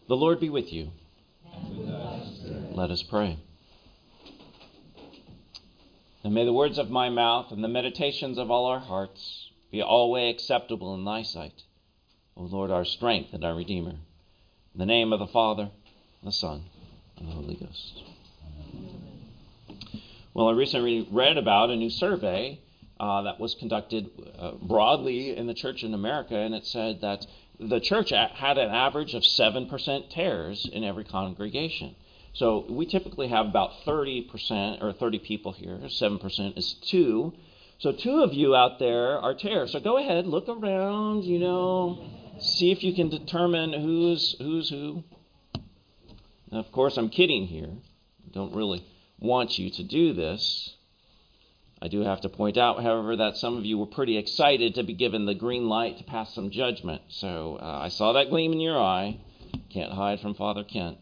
The Lord be with you. And with thy spirit. Let us pray. And may the words of my mouth and the meditations of all our hearts be always acceptable in thy sight, O Lord, our strength and our Redeemer. In the name of the Father, the Son, and the Holy Ghost. Well, I recently read about a new survey that was conducted broadly in the church in America, and it said that the church had an average of 7% tares in every congregation. So we typically have about 30% or 30 people here. 7% is 2. So 2 of you out there are tares. So go ahead, look around, see if you can determine who's who. Now, of course, I'm kidding here. I don't really want you to do this. I do have to point out, however, that some of you were pretty excited to be given the green light to pass some judgment. So I saw that gleam in your eye. Can't hide from Father Kent.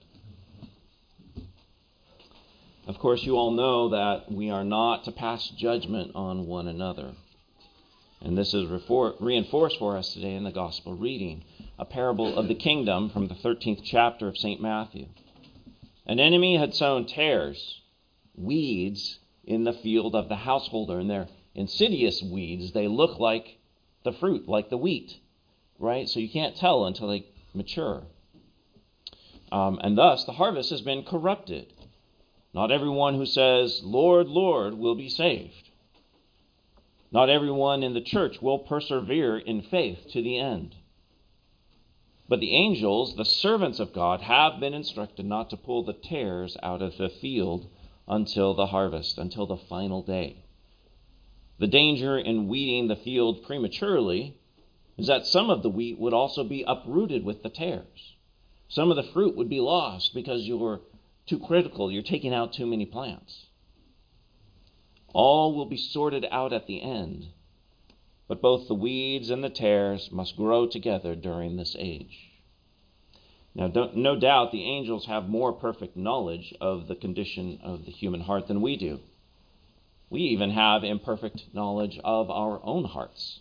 Of course, you all know that we are not to pass judgment on one another. And this is reinforced for us today in the gospel reading, a parable of the kingdom from the 13th chapter of St. Matthew. An enemy had sown tares, weeds, in the field of the householder, and they're insidious weeds. They look like the fruit, like the wheat, right? So you can't tell until they mature. And thus, the harvest has been corrupted. Not everyone who says, Lord, Lord, will be saved. Not everyone in the church will persevere in faith to the end. But the angels, the servants of God, have been instructed not to pull the tares out of the field until the harvest, until the final day. The danger in weeding the field prematurely is that some of the wheat would also be uprooted with the tares. Some of the fruit would be lost because you're too critical, you're taking out too many plants. All will be sorted out at the end, but both the weeds and the tares must grow together during this age. Now, no doubt the angels have more perfect knowledge of the condition of the human heart than we do. We even have imperfect knowledge of our own hearts,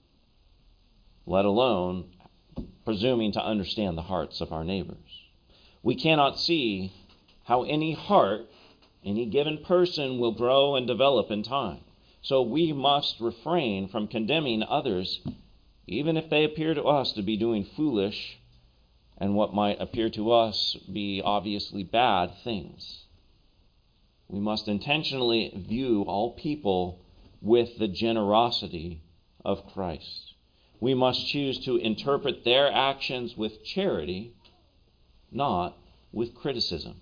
let alone presuming to understand the hearts of our neighbors. We cannot see how any heart, any given person, will grow and develop in time. So we must refrain from condemning others, even if they appear to us to be doing foolish and what might appear to us be obviously bad things. We must intentionally view all people with the generosity of Christ. We must choose to interpret their actions with charity, not with criticism.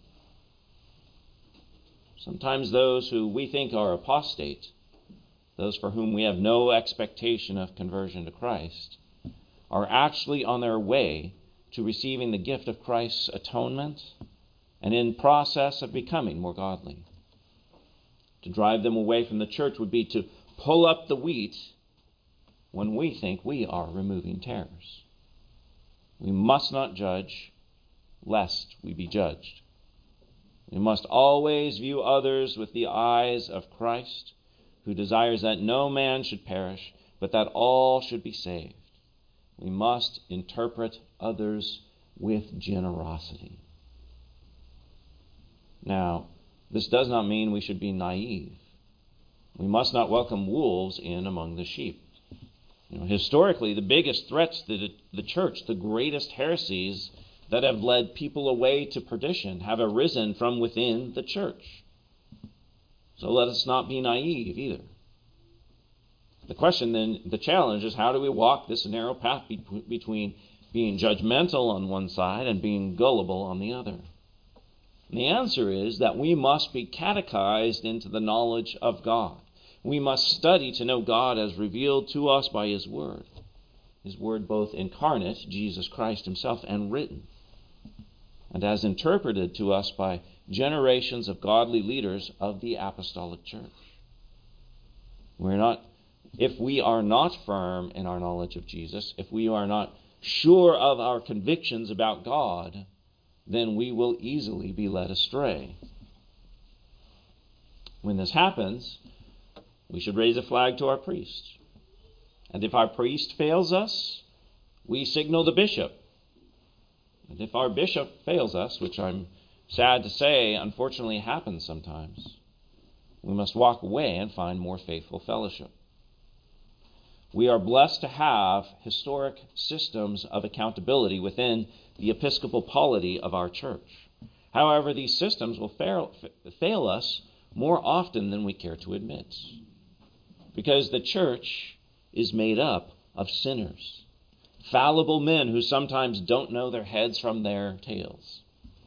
Sometimes those who we think are apostate, those for whom we have no expectation of conversion to Christ, are actually on their way to receiving the gift of Christ's atonement and in process of becoming more godly. To drive them away from the church would be to pull up the wheat when we think we are removing tares. We must not judge, lest we be judged. We must always view others with the eyes of Christ, who desires that no man should perish, but that all should be saved. We must interpret others with generosity. Now, this does not mean we should be naive. We must not welcome wolves in among the sheep. Historically, the biggest threats to the church, the greatest heresies that have led people away to perdition, have arisen from within the church. So let us not be naive either. The question then, the challenge is, how do we walk this narrow path between being judgmental on one side and being gullible on the other? And the answer is that we must be catechized into the knowledge of God. We must study to know God as revealed to us by His Word both incarnate, Jesus Christ Himself, and written, and as interpreted to us by generations of godly leaders of the apostolic church. If we are not firm in our knowledge of Jesus, if we are not sure of our convictions about God, then we will easily be led astray. When this happens, we should raise a flag to our priest. And if our priest fails us, we signal the bishop. And if our bishop fails us, which I'm sad to say unfortunately happens sometimes, we must walk away and find more faithful fellowship. We are blessed to have historic systems of accountability within the episcopal polity of our church. However, these systems will fail us more often than we care to admit, because the church is made up of sinners, fallible men who sometimes don't know their heads from their tails.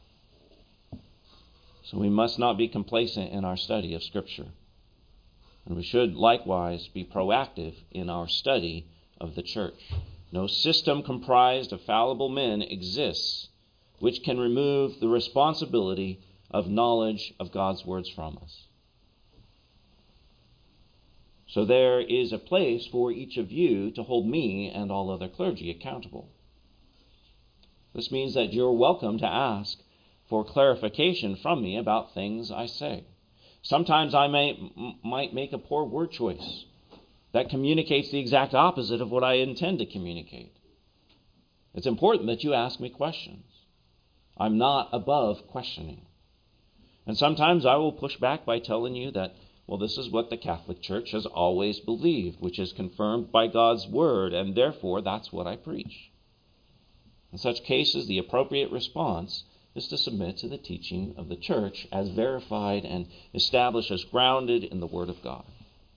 So we must not be complacent in our study of Scripture. And we should likewise be proactive in our study of the church. No system comprised of fallible men exists which can remove the responsibility of knowledge of God's words from us. So there is a place for each of you to hold me and all other clergy accountable. This means that you're welcome to ask for clarification from me about things I say. Sometimes I might make a poor word choice that communicates the exact opposite of what I intend to communicate. It's important that you ask me questions. I'm not above questioning. And sometimes I will push back by telling you that, well, this is what the Catholic Church has always believed, which is confirmed by God's Word, and therefore that's what I preach. In such cases, the appropriate response is to submit to the teaching of the church as verified and established as grounded in the Word of God.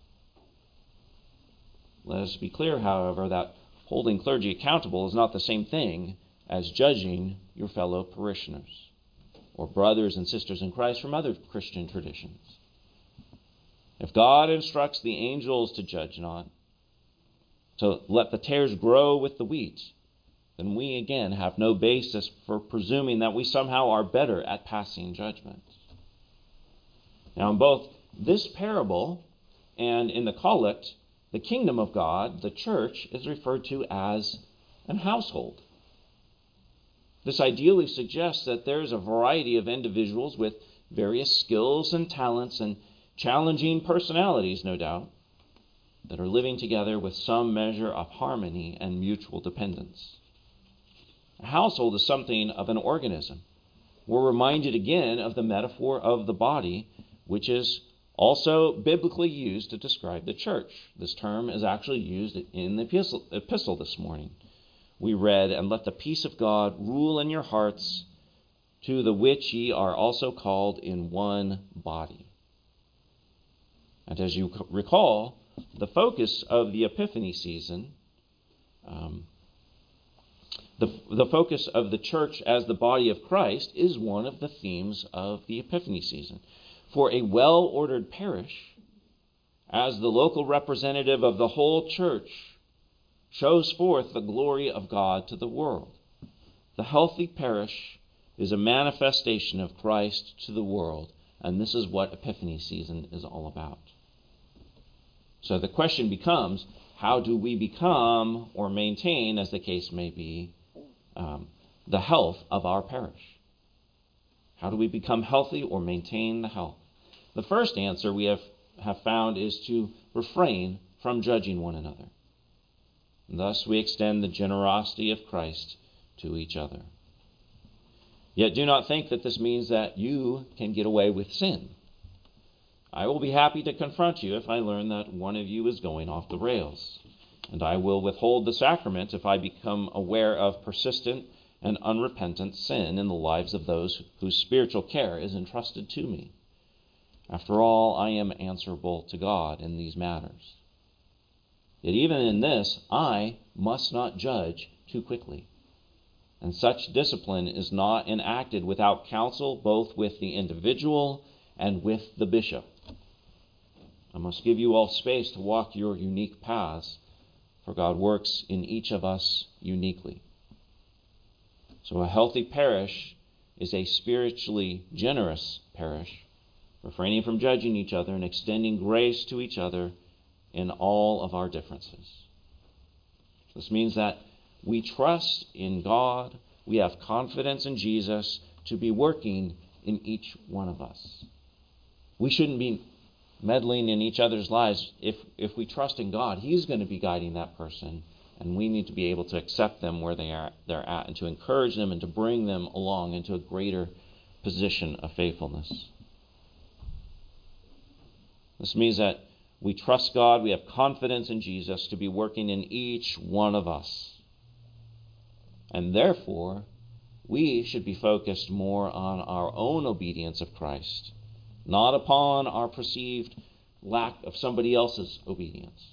Let us be clear, however, that holding clergy accountable is not the same thing as judging your fellow parishioners or brothers and sisters in Christ from other Christian traditions. If God instructs the angels to judge not, to let the tares grow with the wheat, then we again have no basis for presuming that we somehow are better at passing judgment. Now, in both this parable and in the collect, the kingdom of God, the church, is referred to as an household. This ideally suggests that there is a variety of individuals with various skills and talents and challenging personalities, no doubt, that are living together with some measure of harmony and mutual dependence. A household is something of an organism. We're reminded again of the metaphor of the body, which is also biblically used to describe the church. This term is actually used in the epistle this morning. We read, "And let the peace of God rule in your hearts, to the which ye are also called in one body." And as you recall, the focus of the Epiphany season, the focus of the church as the body of Christ is one of the themes of the Epiphany season. For a well-ordered parish, as the local representative of the whole church, shows forth the glory of God to the world. The healthy parish is a manifestation of Christ to the world, and this is what Epiphany season is all about. So the question becomes, how do we become or maintain, as the case may be, the health of our parish? How do we become healthy or maintain the health? The first answer we have found is to refrain from judging one another. And thus we extend the generosity of Christ to each other. Yet do not think that this means that you can get away with sin. I will be happy to confront you if I learn that one of you is going off the rails. And I will withhold the sacrament if I become aware of persistent and unrepentant sin in the lives of those whose spiritual care is entrusted to me. After all, I am answerable to God in these matters. Yet even in this, I must not judge too quickly. And such discipline is not enacted without counsel, both with the individual and with the bishop. I must give you all space to walk your unique paths, for God works in each of us uniquely. So a healthy parish is a spiritually generous parish, refraining from judging each other and extending grace to each other in all of our differences. This means that we trust in God, we have confidence in Jesus to be working in each one of us. We shouldn't be meddling in each other's lives. If we trust in God, He's going to be guiding that person And we need to be able to accept them where they're at and to encourage them and to bring them along into a greater position of faithfulness. This means that we trust God, we have confidence in Jesus to be working in each one of us. And therefore, we should be focused more on our own obedience of Christ, not upon our perceived lack of somebody else's obedience.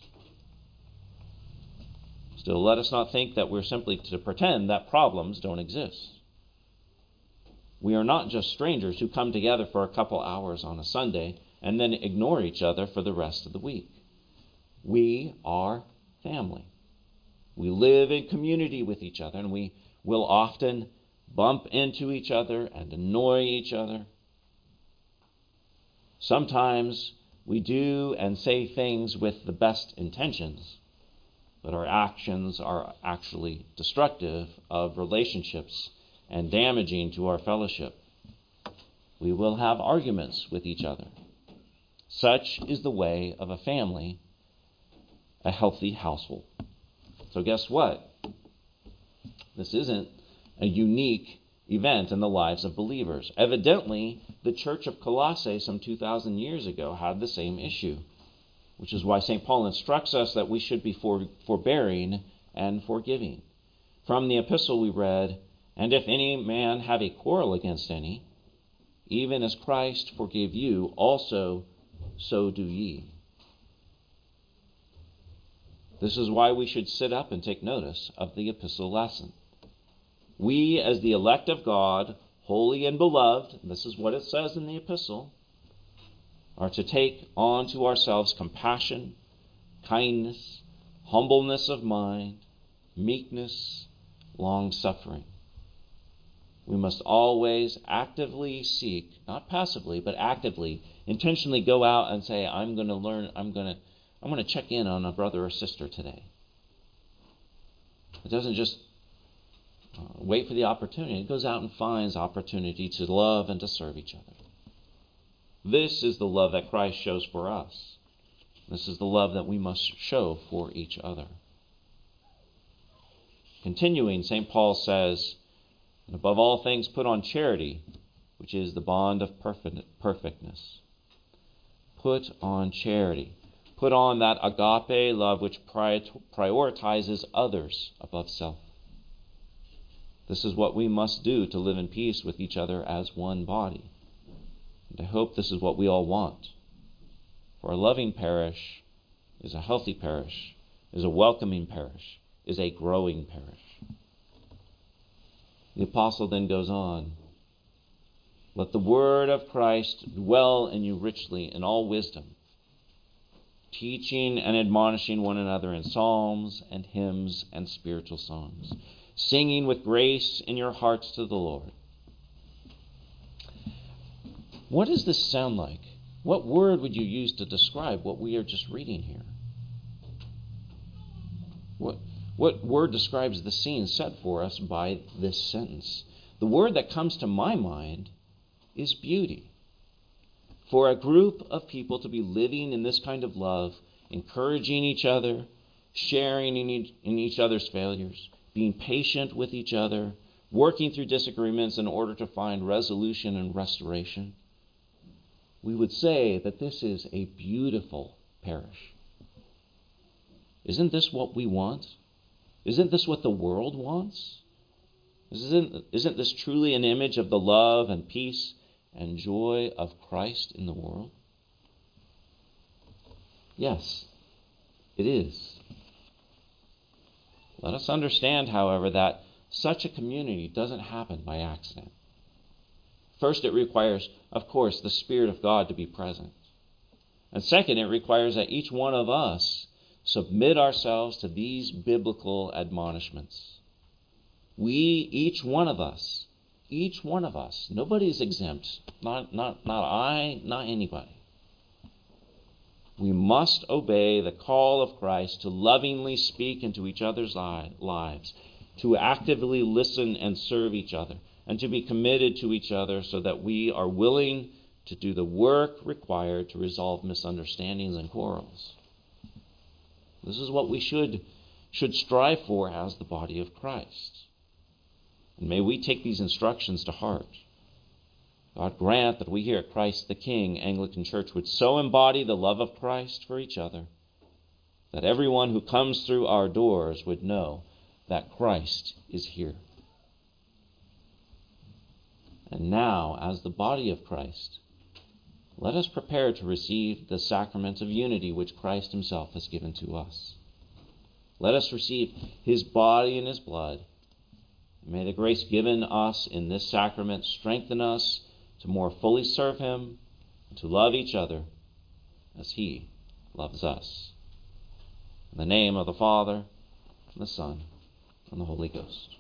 Still, let us not think that we're simply to pretend that problems don't exist. We are not just strangers who come together for a couple hours on a Sunday and then ignore each other for the rest of the week. We are family. We live in community with each other, and we will often bump into each other and annoy each other. Sometimes we do and say things with the best intentions, but our actions are actually destructive of relationships and damaging to our fellowship. We will have arguments with each other. Such is the way of a family, a healthy household. So guess what? This isn't a unique event in the lives of believers. Evidently, the church of Colossae some 2,000 years ago had the same issue, which is why St. Paul instructs us that we should be forbearing and forgiving. From the epistle we read, "And if any man have a quarrel against any, even as Christ forgave you, also so do ye." This is why we should sit up and take notice of the epistle lesson. We, as the elect of God, holy and beloved, this is what it says in the epistle, are to take on to ourselves compassion, kindness, humbleness of mind, meekness, long-suffering. We must always actively seek, not passively, but actively, intentionally go out and say, I'm going to learn, I'm going to check in on a brother or sister today. It doesn't just wait for the opportunity. It goes out and finds opportunity to love and to serve each other. This is the love that Christ shows for us. This is the love that we must show for each other. Continuing, St. Paul says, "And above all things put on charity, which is the bond of perfectness." Put on charity. Put on that agape love which prioritizes others above self. This is what we must do to live in peace with each other as one body. And I hope this is what we all want. For a loving parish is a healthy parish, is a welcoming parish, is a growing parish. The apostle then goes on, "Let the word of Christ dwell in you richly in all wisdom, teaching and admonishing one another in psalms and hymns and spiritual songs, singing with grace in your hearts to the Lord." What does this sound like? What word would you use to describe what we are just reading here? What word describes the scene set for us by this sentence? The word that comes to my mind is beauty. For a group of people to be living in this kind of love, encouraging each other, sharing in each other's failures, being patient with each other, working through disagreements in order to find resolution and restoration, we would say that this is a beautiful parish. Isn't this what we want? Isn't this what the world wants? Isn't this truly an image of the love and peace and joy of Christ in the world? Yes, it is. Let us understand, however, that such a community doesn't happen by accident. First, it requires, of course, the Spirit of God to be present. And second, it requires that each one of us submit ourselves to these biblical admonishments. We, each one of us, nobody's exempt, not I, not anybody. We must obey the call of Christ to lovingly speak into each other's lives, to actively listen and serve each other, and to be committed to each other so that we are willing to do the work required to resolve misunderstandings and quarrels. This is what we should should strive for as the body of Christ. And may we take these instructions to heart. God grant that we here at Christ the King Anglican Church would so embody the love of Christ for each other that everyone who comes through our doors would know that Christ is here. And now, as the body of Christ, let us prepare to receive the sacrament of unity which Christ himself has given to us. Let us receive his body and his blood. May the grace given us in this sacrament strengthen us to more fully serve him and to love each other as he loves us. In the name of the Father, and the Son, and the Holy Ghost.